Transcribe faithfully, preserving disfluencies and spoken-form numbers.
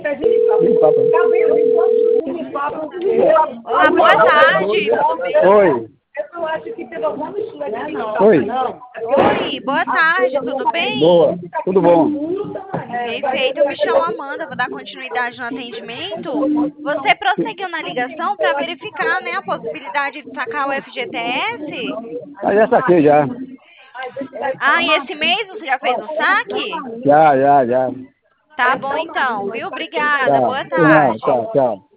Olá, boa tarde. Oi. Oi. Oi, boa tarde, tudo bem? Boa. Tudo bom? Perfeito, eu me chamo Amanda, vou dar continuidade no atendimento. Você prosseguiu na ligação para verificar, né, a possibilidade de sacar o F G T S? Ah, já saquei já. Ah, e esse mês você já fez o saque? Já, já, já. Tá bom então, viu? Obrigada, Tá. boa Não, tarde. tchau, tchau.